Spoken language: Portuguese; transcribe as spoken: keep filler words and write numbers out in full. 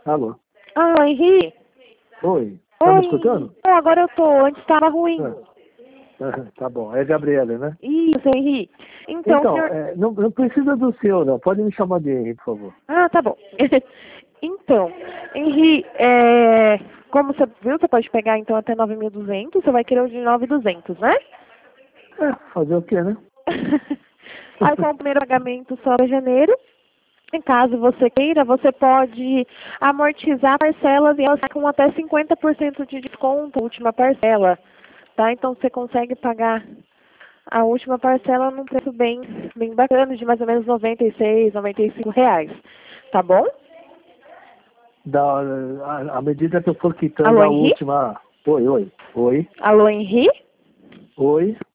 Alô? Alô, Henri? Oi. Tá me escutando? Não, agora eu tô. Antes estava ruim. Ah, tá bom. É Gabriela, né? Isso, Henri. Então, Então, senhor... é, não, não precisa do seu, não. Pode me chamar de Henri, por favor. Ah, tá bom. Então, Henri, é... como você viu, você pode pegar então até nove mil e duzentos, você vai querer o de nove mil e duzentos, né? É, fazer o quê, né? Aí com o primeiro pagamento só para janeiro. Em caso você queira, você pode amortizar parcelas e elas com até cinquenta por cento de desconto, a última parcela, tá? Então você consegue pagar a última parcela num preço bem, bem bacana, de mais ou menos noventa e seis, noventa e cinco reais, tá bom? Da, a, à medida que eu for quitando Alô, a Henri? última... Oi, oi. Oi. Alô, Henri? Oi.